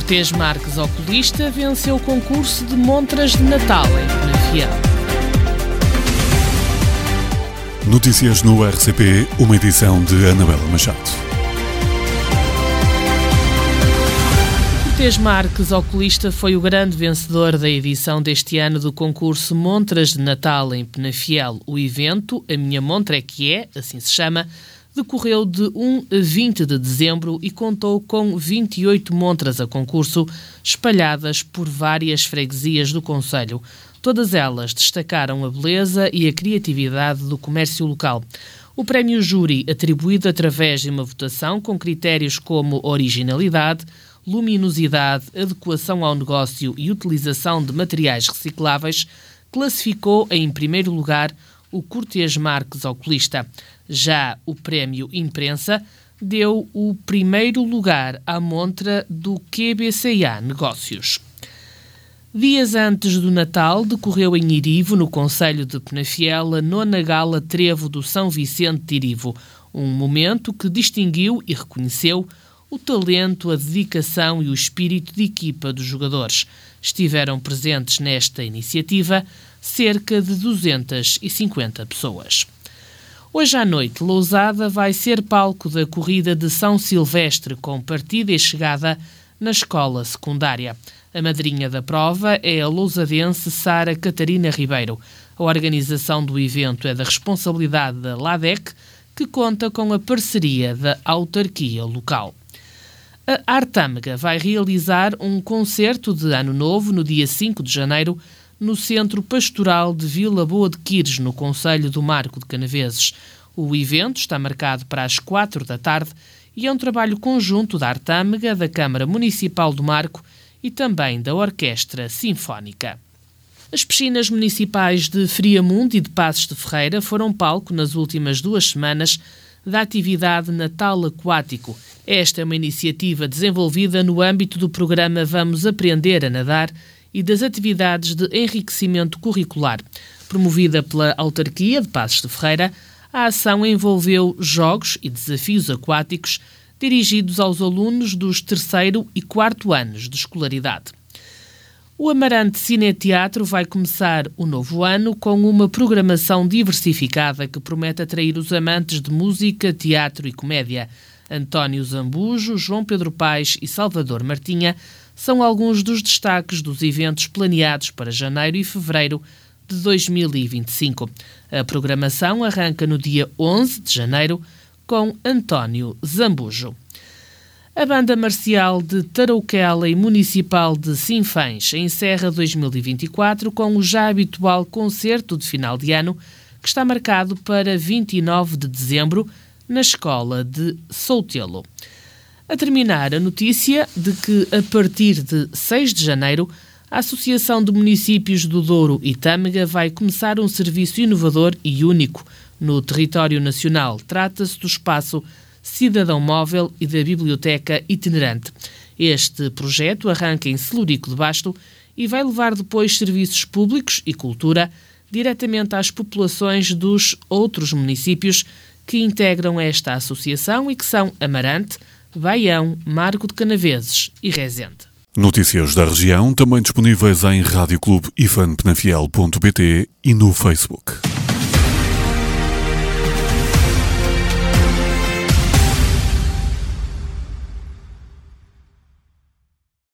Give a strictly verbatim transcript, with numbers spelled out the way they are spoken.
Cortês Marques, oculista, venceu o concurso de montras de Natal em Penafiel. Notícias no R C P, uma edição de Anabela Machado. Cortês Marques, oculista, foi o grande vencedor da edição deste ano do concurso Montras de Natal em Penafiel. O evento, A Minha Montra é que é, assim se chama, decorreu de um a vinte de dezembro e contou com vinte e oito montras a concurso, espalhadas por várias freguesias do concelho. Todas elas destacaram a beleza e a criatividade do comércio local. O prémio júri, atribuído através de uma votação com critérios como originalidade, luminosidade, adequação ao negócio e utilização de materiais recicláveis, classificou em primeiro lugar o Cortês Marques, oculista. Já o prémio Imprensa deu o primeiro lugar à montra do Q B C A Negócios. Dias antes do Natal, decorreu em Irivo, no concelho de Penafiel, a nona Gala Trevo do São Vicente de Irivo, um momento que distinguiu e reconheceu o talento, a dedicação e o espírito de equipa dos jogadores. Estiveram presentes nesta iniciativa cerca de duzentas e cinquenta pessoas. Hoje à noite, Lousada vai ser palco da corrida de São Silvestre, com partida e chegada na escola secundária. A madrinha da prova é a lousadense Sara Catarina Ribeiro. A organização do evento é da responsabilidade da LADEC, que conta com a parceria da autarquia local. A Artâmega vai realizar um concerto de Ano Novo no dia cinco de janeiro no Centro Pastoral de Vila Boa de Quires, no concelho do Marco de Canaveses. O evento está marcado para as quatro da tarde e é um trabalho conjunto da Artâmega, da Câmara Municipal do Marco e também da Orquestra Sinfónica. As piscinas municipais de Friamundo e de Passos de Ferreira foram palco nas últimas duas semanas da atividade Natal Aquático. Esta é uma iniciativa desenvolvida no âmbito do programa Vamos Aprender a Nadar e das atividades de enriquecimento curricular. Promovida pela autarquia de Passos de Ferreira, a ação envolveu jogos e desafios aquáticos dirigidos aos alunos dos terceiro e quarto anos de escolaridade. O Amarante Cineteatro vai começar o novo ano com uma programação diversificada que promete atrair os amantes de música, teatro e comédia. António Zambujo, João Pedro Paes e Salvador Martinha são alguns dos destaques dos eventos planeados para janeiro e fevereiro de dois mil e vinte e cinco. A programação arranca no dia onze de janeiro com António Zambujo. A Banda Marcial de Tarouquela e Municipal de Sinfãs encerra dois mil e vinte e quatro com o já habitual concerto de final de ano, que está marcado para vinte e nove de dezembro na Escola de Soutelo. A terminar, a notícia de que, a partir de seis de janeiro, a Associação de Municípios do Douro e Tâmega vai começar um serviço inovador e único no território nacional. Trata-se do espaço Cidadão Móvel e da Biblioteca Itinerante. Este projeto arranca em Celurico de Basto e vai levar depois serviços públicos e cultura diretamente às populações dos outros municípios que integram esta associação e que são Amarante, Baião, Marco de Canaveses e Rezende. Notícias da região também disponíveis em rádio clube ifan penafiel ponto pt e no Facebook.